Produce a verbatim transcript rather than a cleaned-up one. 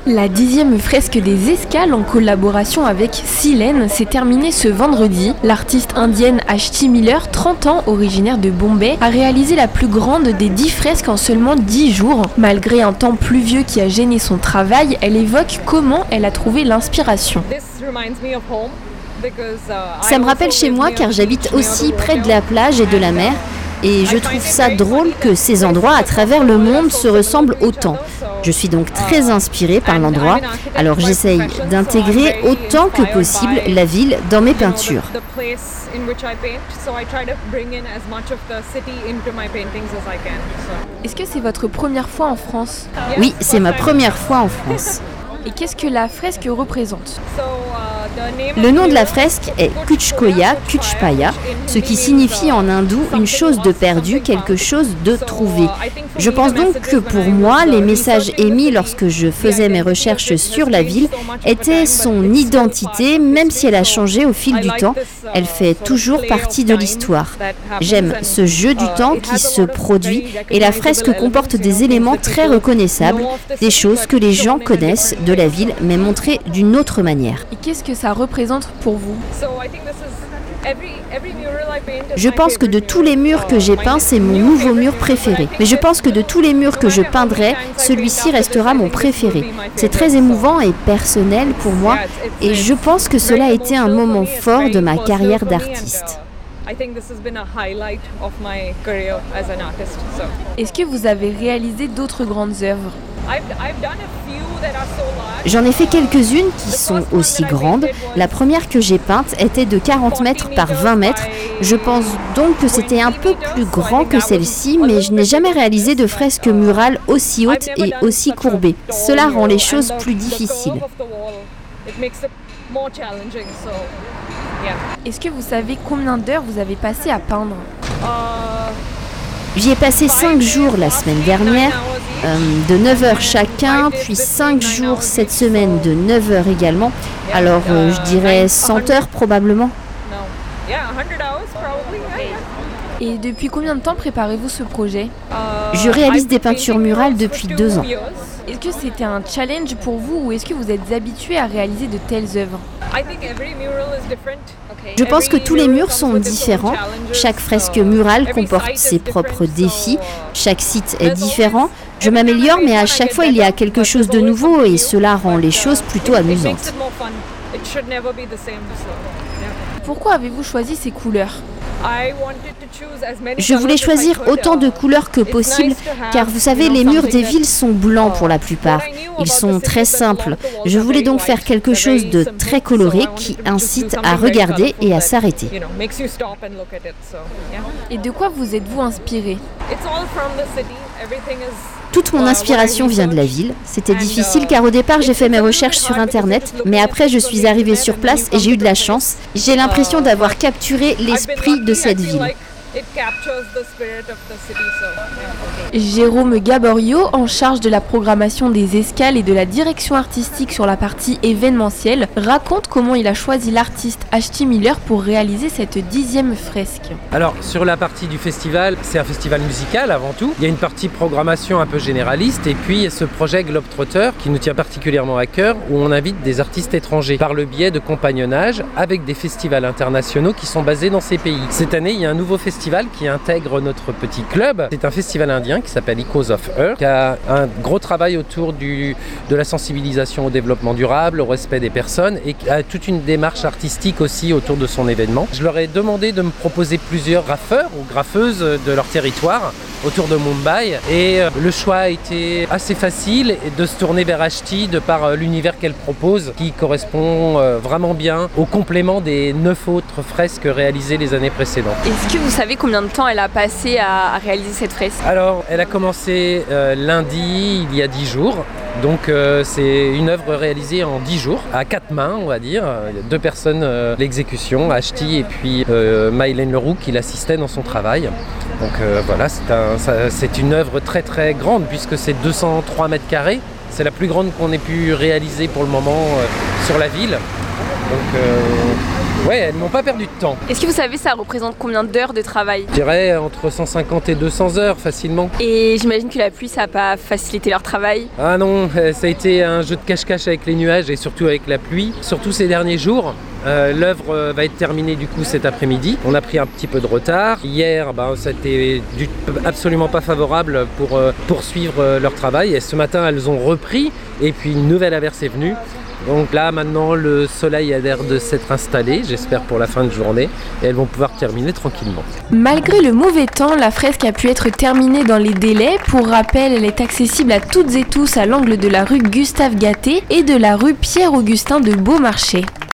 La dixième fresque des Escales en collaboration avec Silène s'est terminée ce vendredi. L'artiste indienne Ashti Miller, trente ans, originaire de Bombay, a réalisé la plus grande des dix fresques en seulement dix jours. Malgré un temps pluvieux qui a gêné son travail, elle évoque comment elle a trouvé l'inspiration. Ça me rappelle chez moi car j'habite aussi près de la plage et de la mer. Et je trouve ça drôle que ces endroits à travers le monde se ressemblent autant. Je suis donc très inspirée par l'endroit, alors j'essaye d'intégrer autant que possible la ville dans mes peintures. Est-ce que c'est votre première fois en France ? Oui, c'est ma première fois en France. Et qu'est-ce que la fresque représente ? Le nom de la fresque est Kuchkoya Kuchpaya, ce qui signifie en hindou une chose de perdue, quelque chose de trouvé. Je pense donc que pour moi, les messages émis lorsque je faisais mes recherches sur la ville étaient son identité, même si elle a changé au fil du temps, elle fait toujours partie de l'histoire. J'aime ce jeu du temps qui se produit et la fresque comporte des éléments très reconnaissables, des choses que les gens connaissent de la ville, mais montrées d'une autre manière. Et qu'est-ce que ça représente pour vous ? Je pense que de tous les murs que j'ai peints, c'est mon nouveau mur préféré. Mais je pense que de tous les murs que je peindrai, celui-ci restera mon préféré. C'est très émouvant et personnel pour moi et je pense que cela a été un moment fort de ma carrière d'artiste. Est-ce que vous avez réalisé d'autres grandes œuvres ? J'en ai fait quelques-unes qui sont aussi grandes. La première que j'ai peinte était de quarante mètres par vingt mètres. Je pense donc que c'était un peu plus grand que celle-ci, mais je n'ai jamais réalisé de fresque murale aussi haute et aussi courbée. Cela rend les choses plus difficiles. Est-ce que vous savez combien d'heures vous avez passé à peindre ? J'y ai passé cinq jours la semaine dernière, euh, de neuf heures chacun, puis cinq jours cette semaine de neuf heures également. Alors euh, je dirais cent heures probablement. Et depuis combien de temps préparez-vous ce projet ? Je réalise des peintures murales depuis deux ans. Est-ce que c'était un challenge pour vous ou est-ce que vous êtes habitué à réaliser de telles œuvres ? Je pense que tous les murs sont différents. Chaque fresque murale comporte ses propres défis. Chaque site est différent. Je m'améliore, mais à chaque fois, il y a quelque chose de nouveau et cela rend les choses plutôt amusantes. Pourquoi avez-vous choisi ces couleurs ? Je voulais choisir autant de couleurs que possible, car vous savez, les murs des villes sont blancs pour la plupart. Ils sont très simples. Je voulais donc faire quelque chose de très coloré qui incite à regarder et à s'arrêter. Et de quoi vous êtes-vous inspiré ? Toute mon inspiration vient de la ville. C'était difficile car au départ j'ai fait mes recherches sur internet, mais après je suis arrivée sur place et j'ai eu de la chance. J'ai l'impression d'avoir capturé l'esprit de cette ville. Jérôme Gaborio, en charge de la programmation des Escales et de la direction artistique sur la partie événementielle, raconte comment il a choisi l'artiste Ashti Miller pour réaliser cette dixième fresque. Alors, sur la partie du festival, c'est un festival musical avant tout. Il y a une partie programmation un peu généraliste et puis il y a ce projet Globetrotter qui nous tient particulièrement à cœur où on invite des artistes étrangers par le biais de compagnonnage avec des festivals internationaux qui sont basés dans ces pays. Cette année, il y a un nouveau festival qui intègre notre petit club. C'est un festival indien qui s'appelle Echoes of Earth, qui a un gros travail autour du, de la sensibilisation au développement durable, au respect des personnes et qui a toute une démarche artistique aussi autour de son événement. Je leur ai demandé de me proposer plusieurs graffeurs ou graffeuses de leur territoire autour de Mumbai et le choix a été assez facile de se tourner vers Ashti de par l'univers qu'elle propose qui correspond vraiment bien au complément des neuf autres fresques réalisées les années précédentes. Est-ce que vous savez combien de temps elle a passé à, à réaliser cette fresque ? Alors, elle a commencé euh, lundi, il y a dix jours. Donc, euh, c'est une œuvre réalisée en dix jours, à quatre mains, on va dire. Il y a deux personnes, euh, l'exécution, Ashti et puis euh, Mylène Leroux qui l'assistaient dans son travail. Donc euh, voilà, c'est, un, ça, c'est une œuvre très très grande puisque c'est deux cent trois mètres carrés. C'est la plus grande qu'on ait pu réaliser pour le moment euh, sur la ville. Donc, euh, Ouais, elles n'ont pas perdu de temps. Est-ce que vous savez, ça représente combien d'heures de travail? Je dirais entre cent cinquante et deux cents heures facilement. Et j'imagine que la pluie, ça n'a pas facilité leur travail? Ah non, ça a été un jeu de cache-cache avec les nuages et surtout avec la pluie. Surtout ces derniers jours. Euh, L'œuvre va être terminée du coup cet après-midi. On a pris un petit peu de retard. Hier, ben, ça n'était absolument pas favorable pour euh, poursuivre euh, leur travail. Et ce matin, elles ont repris et puis une nouvelle averse est venue. Donc là, maintenant, le soleil a l'air de s'être installé, j'espère pour la fin de journée, et elles vont pouvoir terminer tranquillement. Malgré le mauvais temps, la fresque a pu être terminée dans les délais. Pour rappel, elle est accessible à toutes et tous à l'angle de la rue Gustave Gatté et de la rue Pierre-Augustin de Beaumarchais.